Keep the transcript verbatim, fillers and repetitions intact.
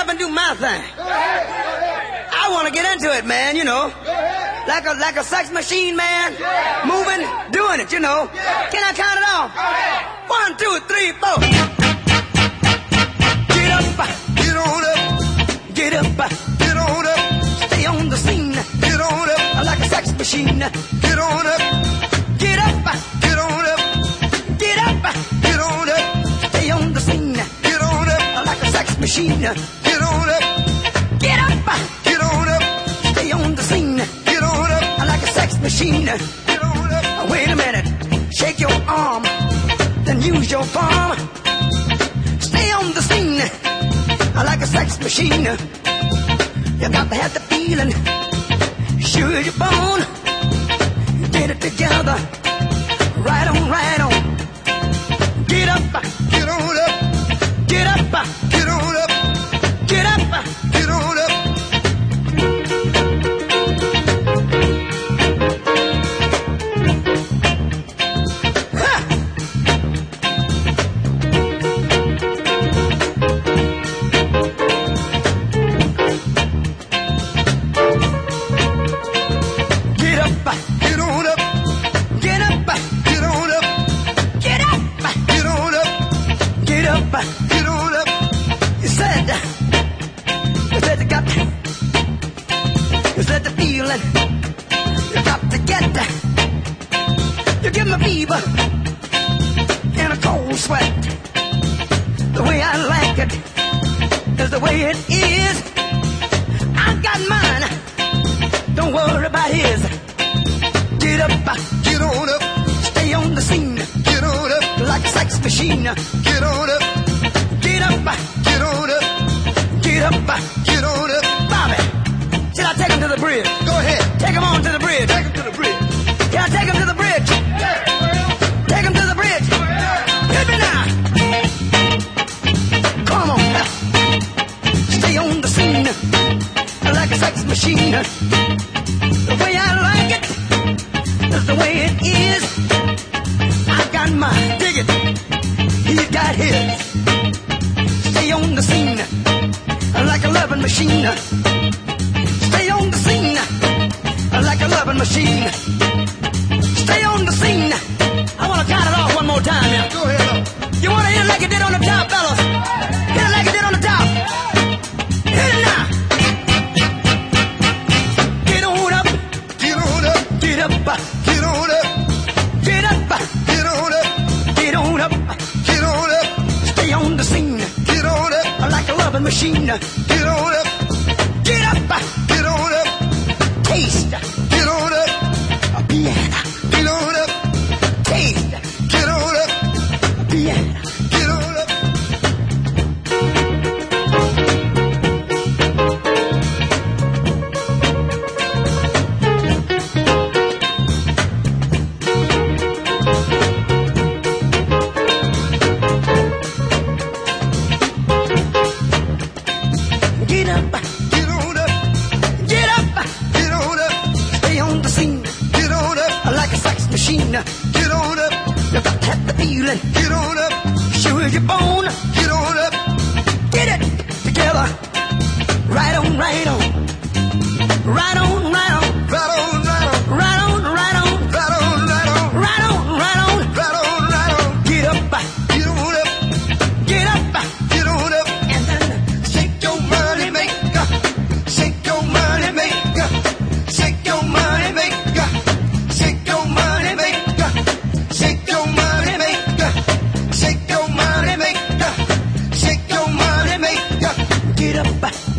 up and do my thing. I want to get into it, man, you know. Like a like a sex machine, man. Moving, doing it, you know. Can I count it off? One, two, three, four. Get up, Get on up, get up, get on up, stay on the scene. get on up, Like a sex machine. get on up, Get up, get on up, get up, get on up, stay on the scene. get on up, Like a sex machine. get on up, Get up, get on up, stay on the scene. get on up, Like a sex machine. get on up. Wait a minute, shake your arm, then use your palm. Stay on the scene, like a sex machine. You got to have the feeling, sure you're born. Get it together, right on, right on. Get up, Get on up, get up, get on up, get up. get on up. Ha! Get up, Get on up, get up, get on up, get up, get on up, get up. get on up. You said, you said you got, you said the feeling, you got to get, you give me fever and a cold sweat. The way I like it is the way it is. I got mine, don't worry about his. Get up, Get on up, stay on the scene get on up, like a sex machine. get on up, Get up, get on up, get up. get on up. Bobby, should I take him to the bridge? Go ahead, Take him on to the bridge. take him to the bridge. Can I take him to the bridge? Take him to the bridge. Hit me now. Come on now. Stay on the scene like a sex machine. The way I like it is the way it is. I got mine. Dig it. He's got his. Stay on the scene like a loving machine. Stay on the scene like a loving machine. Stay on the scene. I want to count it off one more time now. Go ahead. You want to hit it like it did on the top, fellas? Hit it like it did on the top. Hit it now. Get on up, Get on up, get up, get on up, get up, get on up, get on up. get on up, Stay on the scene get on up, like a loving machine. get on up, Get up, get on up, taste get on up, a piano. get on up, Taste get on up, a piano. get on up. Get up, Get on up, get up. get on up, Stay on the scene get on up, like a sex machine. get on up, You got to have the feeling, get on up, sure as you're born. get on up, Get it together, right on, right on, right on, right on, right on, right on, right on, right on, right on, right on, right on, right on. right on, right on. Get up, Get on up, get up, get on up, and then shake your money maker, shake your money maker, shake your money maker, shake your money maker, shake your money maker, shake your money maker, shake your money maker. get up,